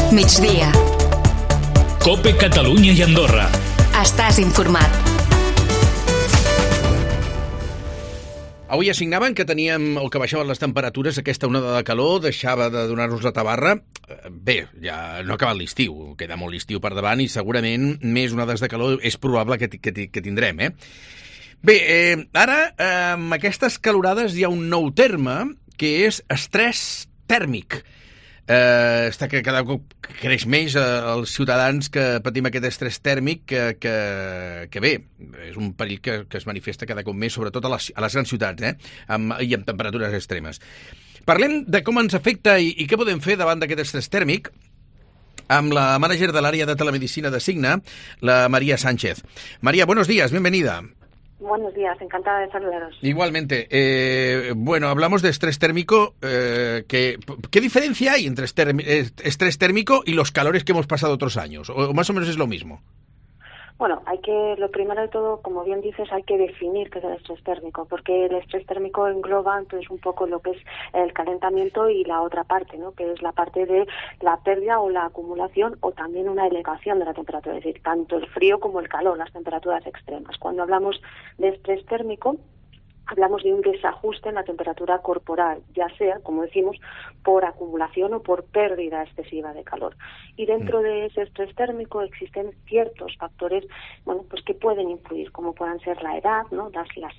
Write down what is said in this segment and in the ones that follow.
Migdia. COPE Catalunya i Andorra. Estàs informat. Avui assignaven que teníem o que baixaven les temperatures, aquesta onada de calor deixava de donar-nos la tabarra. Bé, ja no ha acabat l'estiu, queda molt l'estiu per davant i segurament més onades de calor és probable que tindrem, Bé, ara amb aquestes calorades hi ha un nou terme que és estrès tèrmic. Està que cada cop creix més els ciutadans que patim aquest estrès tèrmic que bé, és un perill que es manifesta cada cop més, sobretot a les grans ciutats, i amb temperatures extremes. Parlem de com ens afecta i què podem fer davant d'aquest estrès tèrmic amb la mànager de l'àrea de telemedicina de Signa, la María Sánchez. María, buenos días, bienvenida. Buenos días, encantada de saludaros. Igualmente. Bueno, hablamos de estrés térmico. ¿Qué diferencia hay entre estrés térmico y los calores que hemos pasado otros años? ¿O más o menos es lo mismo? Bueno, lo primero de todo, como bien dices, hay que definir qué es el estrés térmico, porque el estrés térmico engloba entonces un poco lo que es el calentamiento y la otra parte, ¿no? Que es la parte de la pérdida o la acumulación o también una elevación de la temperatura, es decir, tanto el frío como el calor, las temperaturas extremas. Cuando hablamos de estrés térmico, hablamos de un desajuste en la temperatura corporal, ya sea, como decimos, por acumulación o por pérdida excesiva de calor. Y dentro de ese estrés térmico existen ciertos factores, pues que pueden influir, como puedan ser la edad, ¿no? Las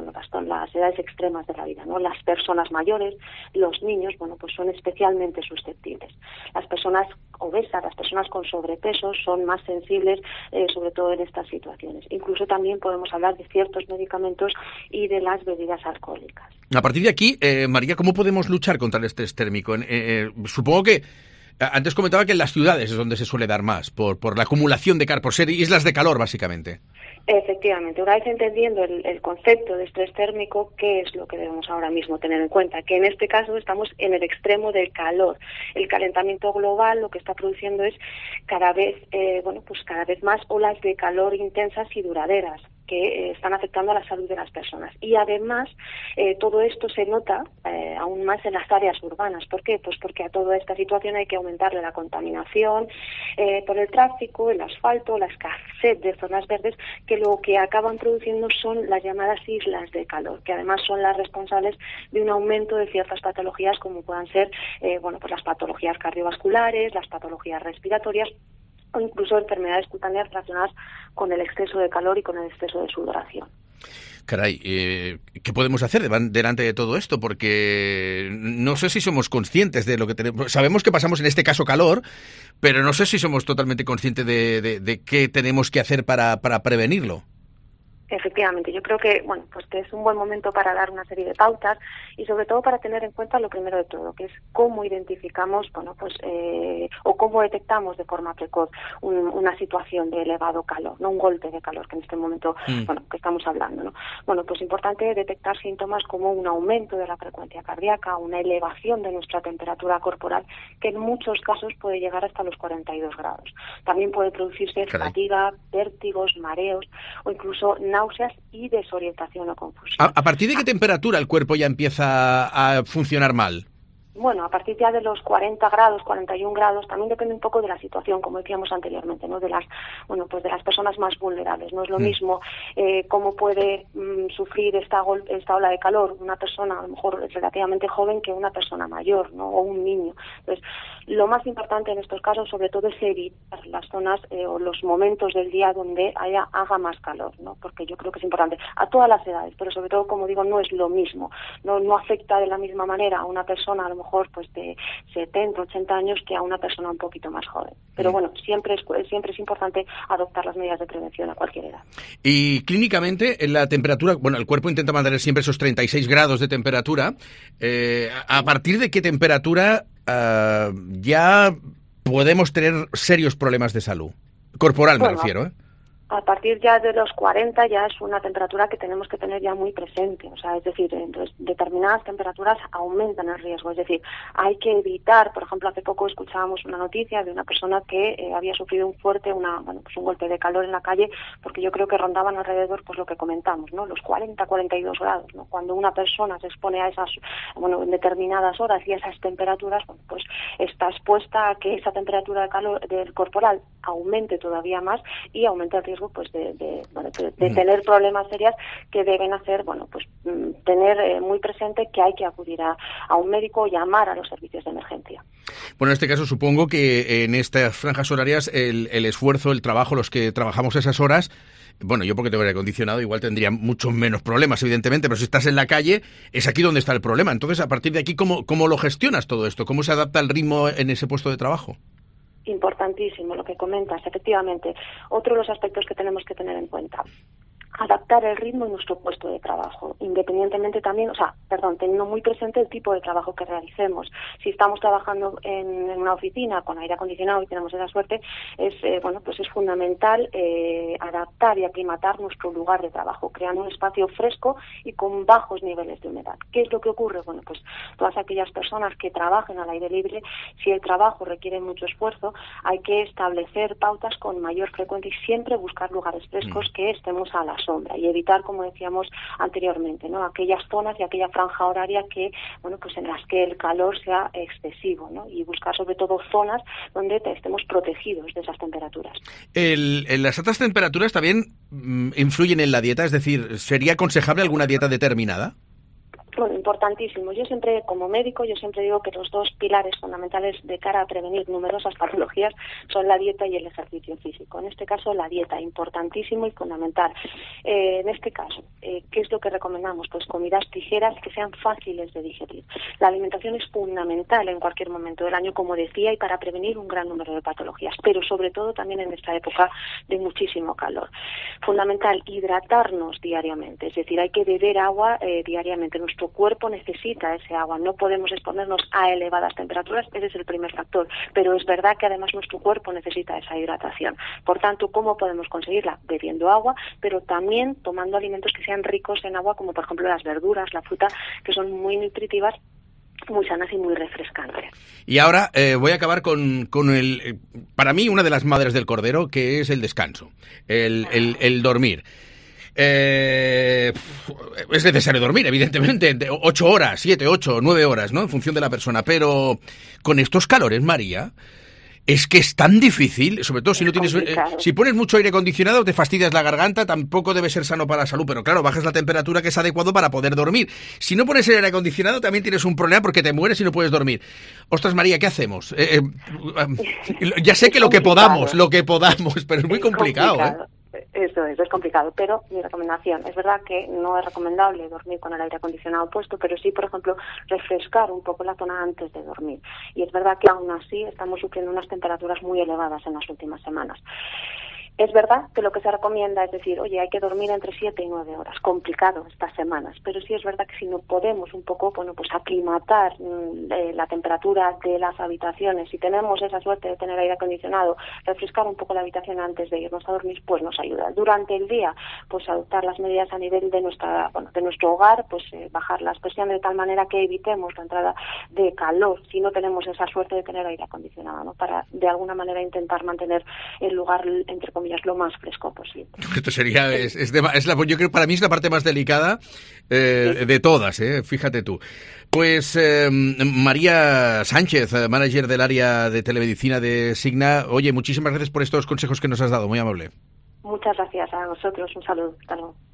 edades extremas de la vida, ¿no? Las personas mayores, los niños, pues son especialmente susceptibles. Las personas obesas, las personas con sobrepeso son más sensibles, sobre todo en estas situaciones. Incluso también podemos hablar de ciertos medicamentos y de las bebidas alcohólicas. A partir de aquí, María, ¿cómo podemos luchar contra el estrés térmico? Supongo que antes comentaba que en las ciudades es donde se suele dar más, por la acumulación de calor, por ser islas de calor, básicamente. Efectivamente, una vez entendiendo el concepto de estrés térmico, ¿qué es lo que debemos ahora mismo tener en cuenta? Que en este caso estamos en el extremo del calor. El calentamiento global lo que está produciendo es cada vez más olas de calor intensas y duraderas, que están afectando a la salud de las personas. Y además, todo esto se nota aún más en las áreas urbanas. ¿Por qué? Pues porque a toda esta situación hay que aumentarle la contaminación por el tráfico, el asfalto, la escasez de zonas verdes, que lo que acaban produciendo son las llamadas islas de calor, que además son las responsables de un aumento de ciertas patologías, como puedan ser las patologías cardiovasculares, las patologías respiratorias, o incluso enfermedades cutáneas relacionadas con el exceso de calor y con el exceso de sudoración. Caray, ¿qué podemos hacer delante de todo esto? Porque no sé si somos conscientes de lo que tenemos. Sabemos que pasamos en este caso calor, pero no sé si somos totalmente conscientes de qué tenemos que hacer para prevenirlo. Efectivamente, yo creo que que es un buen momento para dar una serie de pautas y sobre todo para tener en cuenta lo primero de todo, que es cómo identificamos, o cómo detectamos de forma precoz una situación de elevado calor, no un golpe de calor que en este momento, que estamos hablando, ¿no? Pues importante detectar síntomas como un aumento de la frecuencia cardíaca, una elevación de nuestra temperatura corporal, que en muchos casos puede llegar hasta los 42 grados. También puede producirse fatiga, vértigos, mareos o incluso náuseas y desorientación o confusión. ¿A partir de qué temperatura el cuerpo ya empieza a funcionar mal? Bueno, a partir ya de los 40 grados, 41 grados, también depende un poco de la situación, como decíamos anteriormente, ¿no? De las personas más vulnerables. No es lo mismo cómo puede sufrir esta ola de calor una persona a lo mejor relativamente joven que una persona mayor, ¿no? O un niño. Entonces, lo más importante en estos casos, sobre todo, es evitar las zonas o los momentos del día donde haga más calor, ¿no? Porque yo creo que es importante a todas las edades, pero sobre todo, como digo, no es lo mismo. No afecta de la misma manera a una persona a lo mejor de 70, 80 años que a una persona un poquito más joven. Pero siempre es importante adoptar las medidas de prevención a cualquier edad. Y clínicamente, la temperatura, el cuerpo intenta mantener siempre esos 36 grados de temperatura. ¿A partir de qué temperatura ya podemos tener serios problemas de salud? Corporal me refiero, A partir ya de los 40 ya es una temperatura que tenemos que tener ya muy presente, o sea, es decir, entonces determinadas temperaturas aumentan el riesgo, es decir, hay que evitar, por ejemplo, hace poco escuchábamos una noticia de una persona que había sufrido un golpe de calor en la calle, porque yo creo que rondaban alrededor, pues lo que comentamos, ¿no? Los 40, 42 grados, ¿no? Cuando una persona se expone a esas, en determinadas horas y a esas temperaturas, pues está expuesta a que esa temperatura de calor del corporal aumente todavía más y aumente el riesgo pues de tener problemas serios que deben hacer tener muy presente que hay que acudir a un médico o llamar a los servicios de emergencia. Bueno, en este caso supongo que en estas franjas horarias el esfuerzo, el trabajo, los que trabajamos esas horas, bueno, yo porque tengo aire acondicionado igual tendría muchos menos problemas, evidentemente, pero si estás en la calle es aquí donde está el problema. Entonces, a partir de aquí, ¿cómo lo gestionas todo esto? ¿Cómo se adapta el ritmo en ese puesto de trabajo? Importantísimo lo que comentas, efectivamente. Otro de los aspectos que tenemos que tener en cuenta. Adaptar el ritmo en nuestro puesto de trabajo, independientemente también, teniendo muy presente el tipo de trabajo que realicemos. Si estamos trabajando en una oficina con aire acondicionado y tenemos esa suerte, es fundamental adaptar y aclimatar nuestro lugar de trabajo, creando un espacio fresco y con bajos niveles de humedad. ¿Qué es lo que ocurre? Bueno, pues todas aquellas personas que trabajen al aire libre, si el trabajo requiere mucho esfuerzo, hay que establecer pautas con mayor frecuencia y siempre buscar lugares frescos que estemos a la sombra y evitar, como decíamos anteriormente, ¿no? Aquellas zonas y aquella franja horaria que, en las que el calor sea excesivo, ¿no? Y buscar sobre todo zonas donde estemos protegidos de esas temperaturas. ¿Las altas temperaturas también influyen en la dieta? Es decir, ¿sería aconsejable alguna dieta determinada? Bueno, importantísimo. Yo siempre, como médico, digo que los dos pilares fundamentales de cara a prevenir numerosas patologías son la dieta y el ejercicio físico. En este caso, la dieta, importantísimo y fundamental. En este caso, ¿qué es lo que recomendamos? Pues comidas ligeras que sean fáciles de digerir. La alimentación es fundamental en cualquier momento del año, como decía, y para prevenir un gran número de patologías, pero sobre todo también en esta época de muchísimo calor. Fundamental, hidratarnos diariamente, es decir, hay que beber agua diariamente. Nuestro cuerpo necesita ese agua, no podemos exponernos a elevadas temperaturas, ese es el primer factor, pero es verdad que además nuestro cuerpo necesita esa hidratación. Por tanto, ¿cómo podemos conseguirla? Bebiendo agua, pero también tomando alimentos que sean ricos en agua, como por ejemplo las verduras, la fruta, que son muy nutritivas, muy sanas y muy refrescantes. Y ahora voy a acabar con para mí, una de las madres del cordero, que es el descanso, el dormir. Es necesario dormir, evidentemente, 8 horas, 7, 8, 9 horas, ¿no? En función de la persona, pero con estos calores, María, es que es tan difícil, sobre todo si no tienes... si pones mucho aire acondicionado te fastidias la garganta, tampoco debe ser sano para la salud, pero claro, bajas la temperatura que es adecuado para poder dormir. Si no pones el aire acondicionado también tienes un problema porque te mueres y no puedes dormir. Ostras, María, ¿qué hacemos? Ya sé que lo que podamos, pero es muy complicado, ¿eh? Eso es complicado, pero mi recomendación, es verdad que no es recomendable dormir con el aire acondicionado puesto, pero sí, por ejemplo, refrescar un poco la zona antes de dormir. Y es verdad que aún así estamos sufriendo unas temperaturas muy elevadas en las últimas semanas. Es verdad que lo que se recomienda es decir, oye, hay que dormir entre 7 y 9 horas. Complicado estas semanas, pero sí es verdad que si no podemos un poco, aclimatar la temperatura de las habitaciones, si tenemos esa suerte de tener aire acondicionado, refrescar un poco la habitación antes de irnos a dormir, pues nos ayuda. Durante el día, pues adoptar las medidas a nivel de nuestro hogar, pues bajar las persianas de tal manera que evitemos la entrada de calor, si no tenemos esa suerte de tener aire acondicionado, ¿no? Para de alguna manera intentar mantener el lugar, entre comillas, lo más fresco posible. Esto sería, yo creo que para mí es la parte más delicada de todas, fíjate tú. Pues María Sánchez, manager del área de telemedicina de Signa, oye, muchísimas gracias por estos consejos que nos has dado, muy amable. Muchas gracias a vosotros, un saludo, hasta luego.